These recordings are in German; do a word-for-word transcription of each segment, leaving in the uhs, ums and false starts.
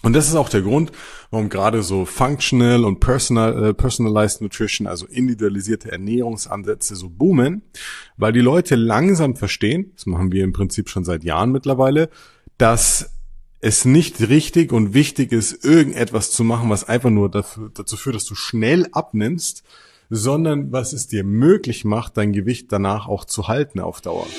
Und das ist auch der Grund, warum gerade so Functional und Personal, äh, Personalized Nutrition, also individualisierte Ernährungsansätze so boomen, weil die Leute langsam verstehen, das machen wir im Prinzip schon seit Jahren mittlerweile, dass es nicht richtig und wichtig ist, irgendetwas zu machen, was einfach nur dafür, dazu führt, dass du schnell abnimmst, sondern was es dir möglich macht, dein Gewicht danach auch zu halten auf Dauer.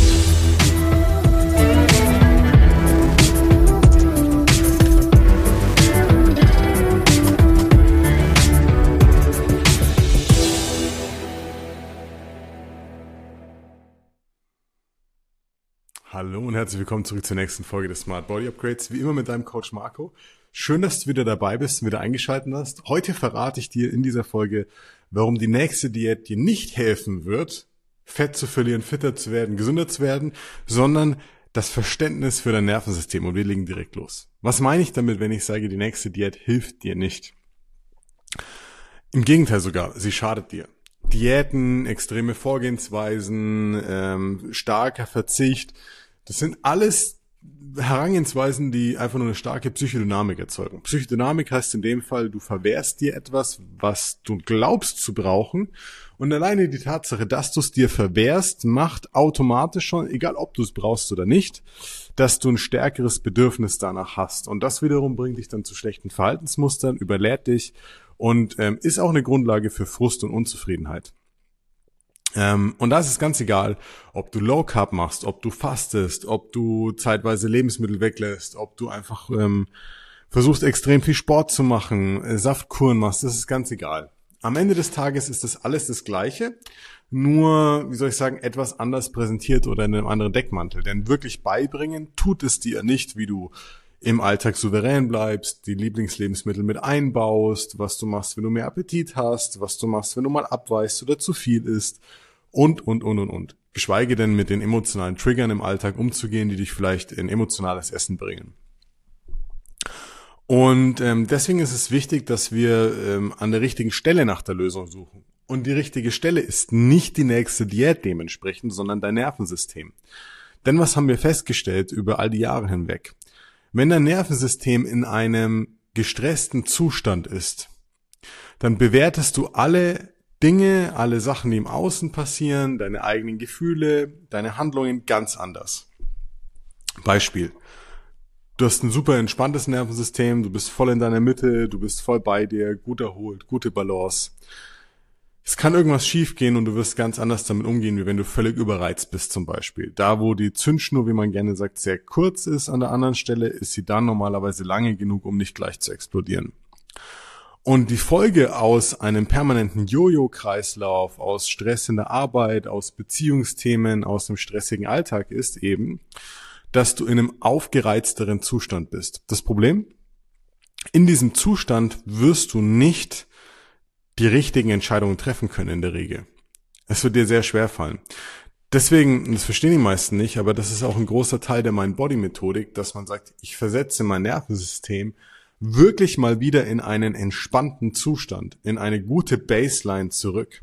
Hallo und herzlich willkommen zurück zur nächsten Folge des Smart Body Upgrades. Wie immer mit deinem Coach Marco. Schön, dass du wieder dabei bist und wieder eingeschaltet hast. Heute verrate ich dir in dieser Folge, warum die nächste Diät dir nicht helfen wird, Fett zu verlieren, fitter zu werden, gesünder zu werden, sondern das Verständnis für dein Nervensystem. Und wir legen direkt los. Was meine ich damit, wenn ich sage, die nächste Diät hilft dir nicht? Im Gegenteil sogar, sie schadet dir. Diäten, extreme Vorgehensweisen, ähm, starker Verzicht, das sind alles Herangehensweisen, die einfach nur eine starke Psychodynamik erzeugen. Psychodynamik heißt in dem Fall, du verwehrst dir etwas, was du glaubst zu brauchen, und alleine die Tatsache, dass du es dir verwehrst, macht automatisch schon, egal ob du es brauchst oder nicht, dass du ein stärkeres Bedürfnis danach hast. Und das wiederum bringt dich dann zu schlechten Verhaltensmustern, überlädt dich und ähm, ist auch eine Grundlage für Frust und Unzufriedenheit. Ähm, und da ist es ganz egal, ob du Low Carb machst, ob du fastest, ob du zeitweise Lebensmittel weglässt, ob du einfach ähm, versuchst, extrem viel Sport zu machen, äh, Saftkuren machst, das ist ganz egal. Am Ende des Tages ist das alles das Gleiche, nur, wie soll ich sagen, etwas anders präsentiert oder in einem anderen Deckmantel. Denn wirklich beibringen tut es dir nicht, wie du im Alltag souverän bleibst, die Lieblingslebensmittel mit einbaust, was du machst, wenn du mehr Appetit hast, was du machst, wenn du mal abweichst oder zu viel isst und, und, und, und, und. Geschweige denn mit den emotionalen Triggern im Alltag umzugehen, die dich vielleicht in emotionales Essen bringen. Und ähm, deswegen ist es wichtig, dass wir ähm, an der richtigen Stelle nach der Lösung suchen. Und die richtige Stelle ist nicht die nächste Diät dementsprechend, sondern dein Nervensystem. Denn was haben wir festgestellt über all die Jahre hinweg? Wenn dein Nervensystem in einem gestressten Zustand ist, dann bewertest du alle Dinge, alle Sachen, die im Außen passieren, deine eigenen Gefühle, deine Handlungen ganz anders. Beispiel: Du hast ein super entspanntes Nervensystem, du bist voll in deiner Mitte, du bist voll bei dir, gut erholt, gute Balance. Es kann irgendwas schiefgehen und du wirst ganz anders damit umgehen, wie wenn du völlig überreizt bist zum Beispiel. Da, wo die Zündschnur, wie man gerne sagt, sehr kurz ist an der anderen Stelle, ist sie dann normalerweise lange genug, um nicht gleich zu explodieren. Und die Folge aus einem permanenten Jojo-Kreislauf, aus Stress in der Arbeit, aus Beziehungsthemen, aus einem stressigen Alltag ist eben, dass du in einem aufgereizteren Zustand bist. Das Problem? In diesem Zustand wirst du nicht die richtigen Entscheidungen treffen können in der Regel. Es wird dir sehr schwer fallen. Deswegen, das verstehen die meisten nicht, aber das ist auch ein großer Teil der Mind-Body-Methodik, dass man sagt, ich versetze mein Nervensystem wirklich mal wieder in einen entspannten Zustand, in eine gute Baseline zurück.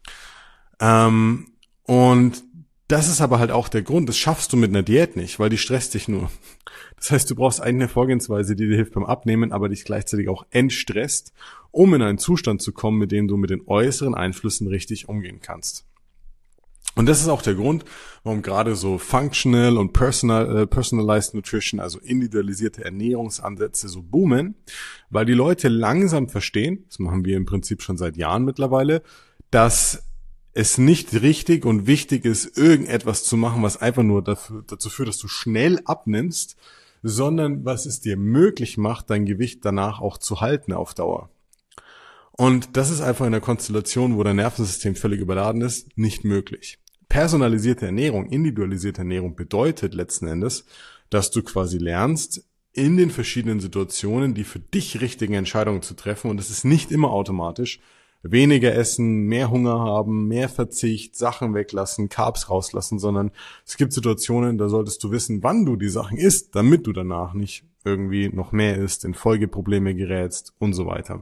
Ähm, und das ist aber halt auch der Grund, das schaffst du mit einer Diät nicht, weil die stresst dich nur. Das heißt, du brauchst eigentlich eine Vorgehensweise, die dir hilft beim Abnehmen, aber dich gleichzeitig auch entstresst, um in einen Zustand zu kommen, mit dem du mit den äußeren Einflüssen richtig umgehen kannst. Und das ist auch der Grund, warum gerade so Functional und Personal, äh, Personalized Nutrition, also individualisierte Ernährungsansätze so boomen, weil die Leute langsam verstehen, das machen wir im Prinzip schon seit Jahren mittlerweile, dass es nicht richtig und wichtig ist, irgendetwas zu machen, was einfach nur dafür, dazu führt, dass du schnell abnimmst, sondern was es dir möglich macht, dein Gewicht danach auch zu halten auf Dauer. Und das ist einfach in der Konstellation, wo dein Nervensystem völlig überladen ist, nicht möglich. Personalisierte Ernährung, individualisierte Ernährung bedeutet letzten Endes, dass du quasi lernst, in den verschiedenen Situationen die für dich richtigen Entscheidungen zu treffen, und es ist nicht immer automatisch. Weniger essen, mehr Hunger haben, mehr Verzicht, Sachen weglassen, Carbs rauslassen, sondern es gibt Situationen, da solltest du wissen, wann du die Sachen isst, damit du danach nicht irgendwie noch mehr isst, in Folgeprobleme gerätst und so weiter.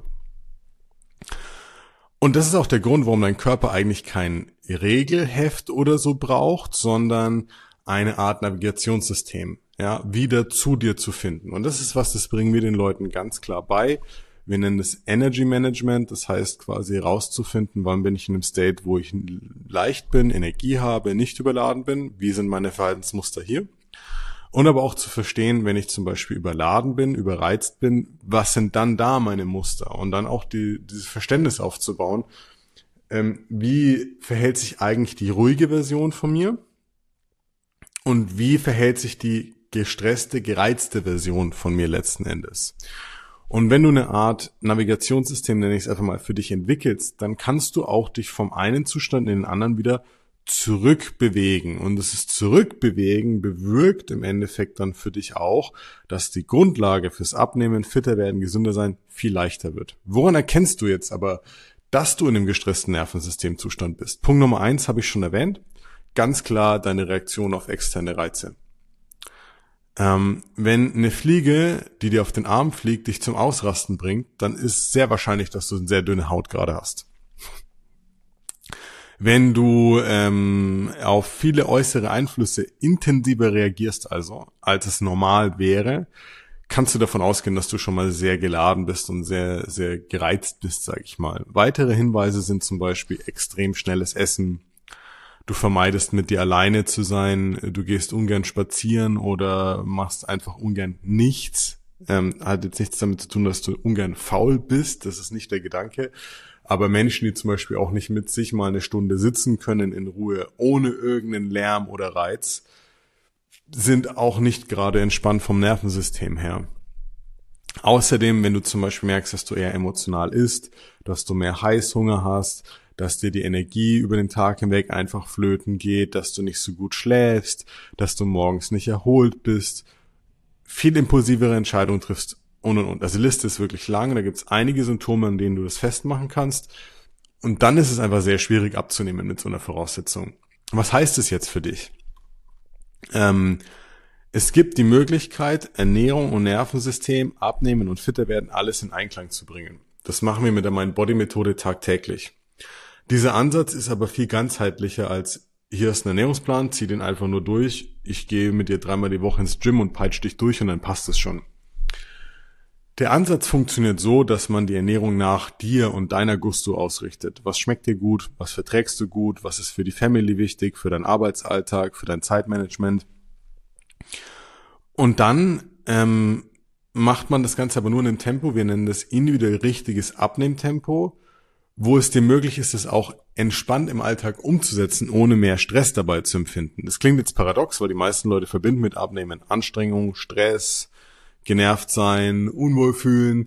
Und das ist auch der Grund, warum dein Körper eigentlich kein Regelheft oder so braucht, sondern eine Art Navigationssystem, ja, wieder zu dir zu finden. Und das ist was, das bringen wir den Leuten ganz klar bei. Wir nennen es Energy Management, das heißt quasi rauszufinden, wann bin ich in einem State, wo ich leicht bin, Energie habe, nicht überladen bin, wie sind meine Verhaltensmuster hier. Und aber auch zu verstehen, wenn ich zum Beispiel überladen bin, überreizt bin, was sind dann da meine Muster? Und dann auch die, dieses Verständnis aufzubauen, ähm, wie verhält sich eigentlich die ruhige Version von mir und wie verhält sich die gestresste, gereizte Version von mir letzten Endes. Und wenn du eine Art Navigationssystem, nenne ich es einfach mal, für dich entwickelst, dann kannst du auch dich vom einen Zustand in den anderen wieder zurückbewegen. Und dieses Zurückbewegen bewirkt im Endeffekt dann für dich auch, dass die Grundlage fürs Abnehmen, fitter werden, gesünder sein viel leichter wird. Woran erkennst du jetzt aber, dass du in einem gestressten Nervensystemzustand bist? Punkt Nummer eins habe ich schon erwähnt. Ganz klar deine Reaktion auf externe Reize. Ähm, wenn eine Fliege, die dir auf den Arm fliegt, dich zum Ausrasten bringt, dann ist sehr wahrscheinlich, dass du eine sehr dünne Haut gerade hast. Wenn du ähm, auf viele äußere Einflüsse intensiver reagierst, also als es normal wäre, kannst du davon ausgehen, dass du schon mal sehr geladen bist und sehr, sehr gereizt bist, sag ich mal. Weitere Hinweise sind zum Beispiel extrem schnelles Essen. Du vermeidest, mit dir alleine zu sein. Du gehst ungern spazieren oder machst einfach ungern nichts. Ähm, hat jetzt nichts damit zu tun, dass du ungern faul bist. Das ist nicht der Gedanke. Aber Menschen, die zum Beispiel auch nicht mit sich mal eine Stunde sitzen können in Ruhe, ohne irgendeinen Lärm oder Reiz, sind auch nicht gerade entspannt vom Nervensystem her. Außerdem, wenn du zum Beispiel merkst, dass du eher emotional isst, dass du mehr Heißhunger hast, dass dir die Energie über den Tag hinweg einfach flöten geht, dass du nicht so gut schläfst, dass du morgens nicht erholt bist, viel impulsivere Entscheidungen triffst und und und. Also die Liste ist wirklich lang, da gibt es einige Symptome, an denen du das festmachen kannst. Und dann ist es einfach sehr schwierig abzunehmen mit so einer Voraussetzung. Was heißt es jetzt für dich? Ähm, es gibt die Möglichkeit, Ernährung und Nervensystem, Abnehmen und fitter werden, alles in Einklang zu bringen. Das machen wir mit der Mind-Body-Methode tagtäglich. Dieser Ansatz ist aber viel ganzheitlicher als, hier ist ein Ernährungsplan, zieh den einfach nur durch, ich gehe mit dir dreimal die Woche ins Gym und peitsch dich durch und dann passt es schon. Der Ansatz funktioniert so, dass man die Ernährung nach dir und deiner Gusto ausrichtet. Was schmeckt dir gut? Was verträgst du gut? Was ist für die Family wichtig? Für deinen Arbeitsalltag? Für dein Zeitmanagement? Und dann ähm, macht man das Ganze aber nur in einem Tempo. Wir nennen das individuell richtiges Abnehmtempo, wo es dir möglich ist, es auch entspannt im Alltag umzusetzen, ohne mehr Stress dabei zu empfinden. Das klingt jetzt paradox, weil die meisten Leute verbinden mit Abnehmen Anstrengung, Stress, genervt sein, unwohl fühlen.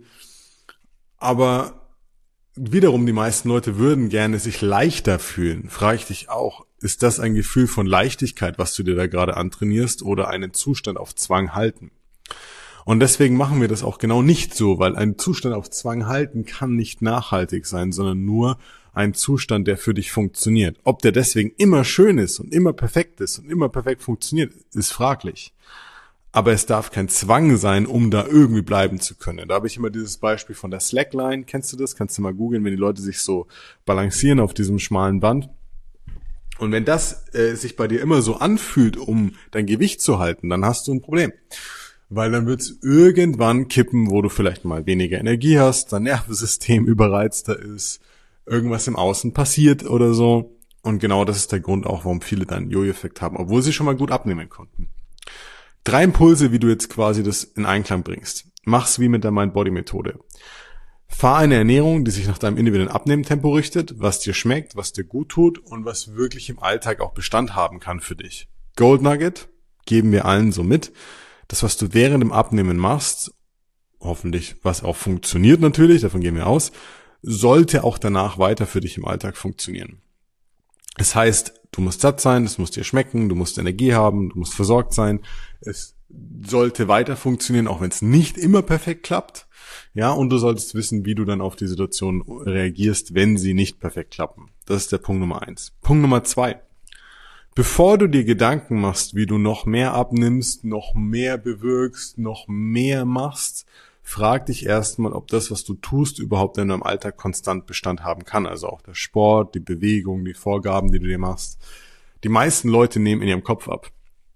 Aber wiederum, die meisten Leute würden gerne sich leichter fühlen. Frage ich dich auch, ist das ein Gefühl von Leichtigkeit, was du dir da gerade antrainierst, oder einen Zustand auf Zwang halten? Und deswegen machen wir das auch genau nicht so, weil ein Zustand auf Zwang halten kann nicht nachhaltig sein, sondern nur ein Zustand, der für dich funktioniert. Ob der deswegen immer schön ist und immer perfekt ist und immer perfekt funktioniert, ist fraglich. Aber es darf kein Zwang sein, um da irgendwie bleiben zu können. Da habe ich immer dieses Beispiel von der Slackline. Kennst du das? Kannst du mal googeln, wenn die Leute sich so balancieren auf diesem schmalen Band. Und wenn das äh, sich bei dir immer so anfühlt, um dein Gewicht zu halten, dann hast du ein Problem. Weil dann wird es irgendwann kippen, wo du vielleicht mal weniger Energie hast, dein Nervensystem überreizter ist, irgendwas im Außen passiert oder so. Und genau das ist der Grund auch, warum viele dann einen Jojo-Effekt haben, obwohl sie schon mal gut abnehmen konnten. Drei Impulse, wie du jetzt quasi das in Einklang bringst. Mach's wie mit der Mind-Body-Methode. Fahr eine Ernährung, die sich nach deinem individuellen Abnehmtempo richtet, was dir schmeckt, was dir gut tut und was wirklich im Alltag auch Bestand haben kann für dich. Gold Nugget geben wir allen so mit. Das, was du während dem Abnehmen machst, hoffentlich, was auch funktioniert natürlich, davon gehen wir aus, sollte auch danach weiter für dich im Alltag funktionieren. Es heißt, du musst satt sein, es muss dir schmecken, du musst Energie haben, du musst versorgt sein. Es sollte weiter funktionieren, auch wenn es nicht immer perfekt klappt. Ja, und du solltest wissen, wie du dann auf die Situation reagierst, wenn sie nicht perfekt klappen. Das ist der Punkt Nummer eins. Punkt Nummer zwei. Bevor du dir Gedanken machst, wie du noch mehr abnimmst, noch mehr bewirkst, noch mehr machst, frag dich erstmal, ob das, was du tust, überhaupt in deinem Alltag konstant Bestand haben kann. Also auch der Sport, die Bewegung, die Vorgaben, die du dir machst. Die meisten Leute nehmen in ihrem Kopf ab.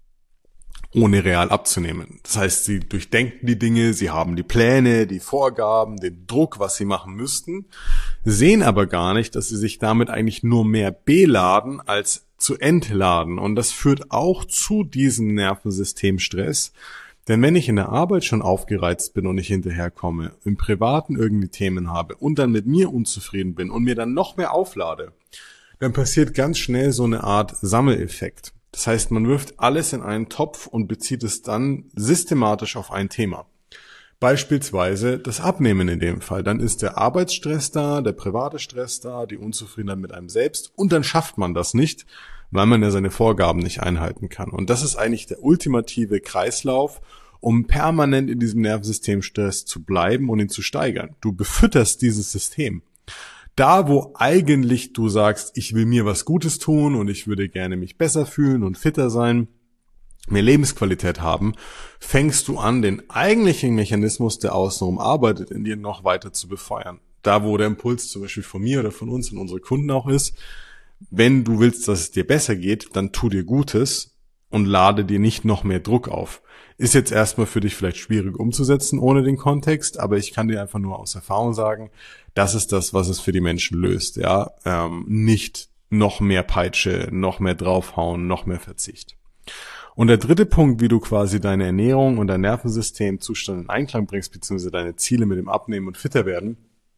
ohne real abzunehmen. Das heißt, sie durchdenken die Dinge, sie haben die Pläne, die Vorgaben, den Druck, was sie machen müssten, sehen aber gar nicht, dass sie sich damit eigentlich nur mehr beladen als zu entladen. Und das führt auch zu diesem Nervensystemstress. Denn wenn ich in der Arbeit schon aufgereizt bin und nicht hinterherkomme, im Privaten irgendwie Themen habe und dann mit mir unzufrieden bin und mir dann noch mehr auflade, dann passiert ganz schnell so eine Art Sammeleffekt. Das heißt, man wirft alles in einen Topf und bezieht es dann systematisch auf ein Thema. Beispielsweise das Abnehmen in dem Fall. Dann ist der Arbeitsstress da, der private Stress da, die Unzufriedenheit mit einem selbst und dann schafft man das nicht, weil man ja seine Vorgaben nicht einhalten kann. Und das ist eigentlich der ultimative Kreislauf, um permanent in diesem Nervensystemstress zu bleiben und ihn zu steigern. Du befütterst dieses System. Da, wo eigentlich du sagst, ich will mir was Gutes tun und ich würde gerne mich besser fühlen und fitter sein, mehr Lebensqualität haben, fängst du an, den eigentlichen Mechanismus, der außenrum arbeitet, in dir noch weiter zu befeuern. Da, wo der Impuls zum Beispiel von mir oder von uns und unsere Kunden auch ist, wenn du willst, dass es dir besser geht, dann tu dir Gutes und lade dir nicht noch mehr Druck auf. Ist jetzt erstmal für dich vielleicht schwierig umzusetzen ohne den Kontext, aber ich kann dir einfach nur aus Erfahrung sagen, das ist das, was es für die Menschen löst, ja, ähm, nicht noch mehr Peitsche, noch mehr draufhauen, noch mehr Verzicht. Und der dritte Punkt, wie du quasi deine Ernährung und dein Nervensystemzustand in Einklang bringst, beziehungsweise deine Ziele mit dem Abnehmen und fitter werden,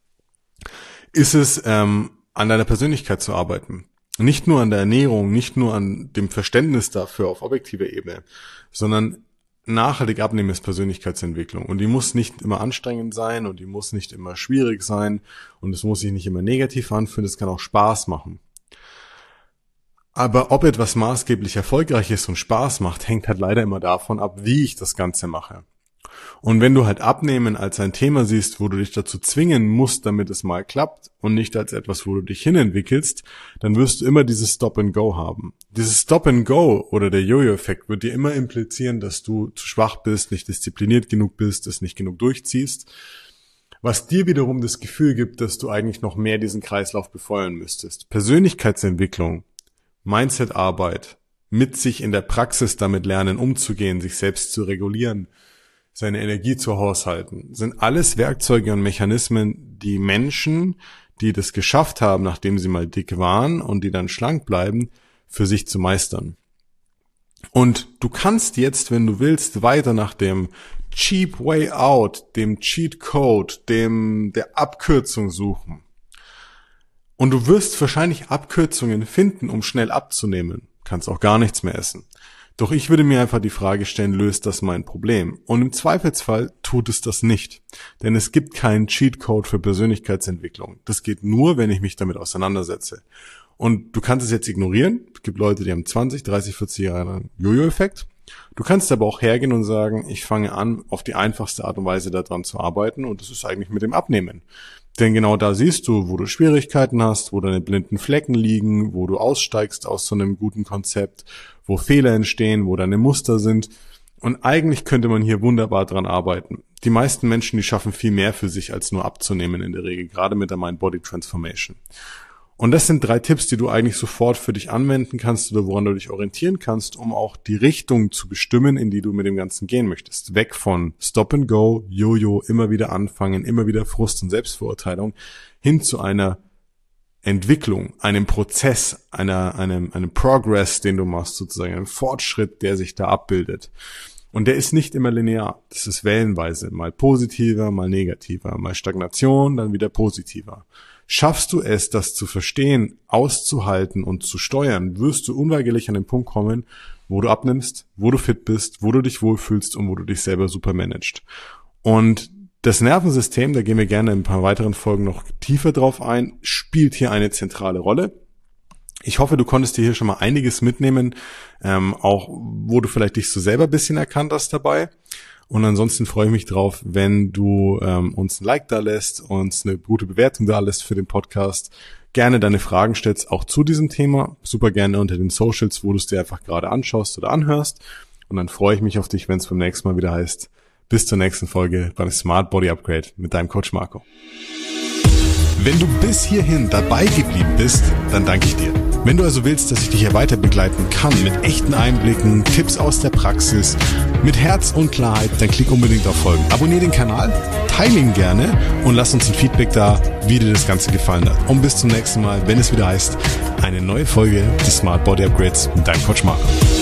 ist es, ähm, an deiner Persönlichkeit zu arbeiten. Nicht nur an der Ernährung, nicht nur an dem Verständnis dafür auf objektiver Ebene, sondern nachhaltig abnehmen ist Persönlichkeitsentwicklung. Und die muss nicht immer anstrengend sein und die muss nicht immer schwierig sein und es muss sich nicht immer negativ anfühlen, es kann auch Spaß machen. Aber ob etwas maßgeblich erfolgreich ist und Spaß macht, hängt halt leider immer davon ab, wie ich das Ganze mache. Und wenn du halt Abnehmen als ein Thema siehst, wo du dich dazu zwingen musst, damit es mal klappt und nicht als etwas, wo du dich hinentwickelst, dann wirst du immer dieses Stop and Go haben. Dieses Stop and Go oder der Jojo-Effekt wird dir immer implizieren, dass du zu schwach bist, nicht diszipliniert genug bist, es nicht genug durchziehst, was dir wiederum das Gefühl gibt, dass du eigentlich noch mehr diesen Kreislauf befeuern müsstest. Persönlichkeitsentwicklung, Mindset-Arbeit, mit sich in der Praxis damit lernen, umzugehen, sich selbst zu regulieren, seine Energie zu haushalten, sind alles Werkzeuge und Mechanismen, die Menschen, die das geschafft haben, nachdem sie mal dick waren und die dann schlank bleiben, für sich zu meistern. Und du kannst jetzt, wenn du willst, weiter nach dem Cheap Way Out, dem Cheat Code, dem der Abkürzung suchen. Und du wirst wahrscheinlich Abkürzungen finden, um schnell abzunehmen. Kannst auch gar nichts mehr essen. Doch ich würde mir einfach die Frage stellen, löst das mein Problem? Und im Zweifelsfall tut es das nicht. Denn es gibt keinen Cheatcode für Persönlichkeitsentwicklung. Das geht nur, wenn ich mich damit auseinandersetze. Und du kannst es jetzt ignorieren. Es gibt Leute, die haben zwanzig, dreißig, vierzig Jahre einen Jojo-Effekt. Du kannst aber auch hergehen und sagen, ich fange an, auf die einfachste Art und Weise daran zu arbeiten. Und das ist eigentlich mit dem Abnehmen. Denn genau da siehst du, wo du Schwierigkeiten hast, wo deine blinden Flecken liegen, wo du aussteigst aus so einem guten Konzept, wo Fehler entstehen, wo deine Muster sind. Und eigentlich könnte man hier wunderbar dran arbeiten. Die meisten Menschen, die schaffen viel mehr für sich, als nur abzunehmen in der Regel, gerade mit der Mind-Body-Transformation. Und das sind drei Tipps, die du eigentlich sofort für dich anwenden kannst oder woran du dich orientieren kannst, um auch die Richtung zu bestimmen, in die du mit dem Ganzen gehen möchtest. Weg von Stop and Go, Jojo, immer wieder anfangen, immer wieder Frust und Selbstverurteilung, hin zu einer Entwicklung, einem Prozess, einer, einem, einem Progress, den du machst, sozusagen, einem Fortschritt, der sich da abbildet. Und der ist nicht immer linear. Das ist wellenweise, mal positiver, mal negativer, mal Stagnation, dann wieder positiver. Schaffst du es, das zu verstehen, auszuhalten und zu steuern, wirst du unweigerlich an den Punkt kommen, wo du abnimmst, wo du fit bist, wo du dich wohlfühlst und wo du dich selber super managst. Und das Nervensystem, da gehen wir gerne in ein paar weiteren Folgen noch tiefer drauf ein, spielt hier eine zentrale Rolle. Ich hoffe, du konntest dir hier schon mal einiges mitnehmen, ähm, auch wo du vielleicht dich so selber ein bisschen erkannt hast dabei. Und ansonsten freue ich mich drauf, wenn du ähm, uns ein Like da lässt, uns eine gute Bewertung da lässt für den Podcast. Gerne deine Fragen stellst, auch zu diesem Thema. Super gerne unter den Socials, wo du es dir einfach gerade anschaust oder anhörst. Und dann freue ich mich auf dich, wenn es beim nächsten Mal wieder heißt, bis zur nächsten Folge beim Smart Body Upgrade mit deinem Coach Marco. Wenn du bis hierhin dabei geblieben bist, dann danke ich dir. Wenn du also willst, dass ich dich hier weiter begleiten kann, mit echten Einblicken, Tipps aus der Praxis, mit Herz und Klarheit, dann klick unbedingt auf Folgen. Abonnier den Kanal, teile ihn gerne und lass uns ein Feedback da, wie dir das Ganze gefallen hat. Und bis zum nächsten Mal, wenn es wieder heißt, eine neue Folge des Smart Body Upgrades mit deinem Coach Marco.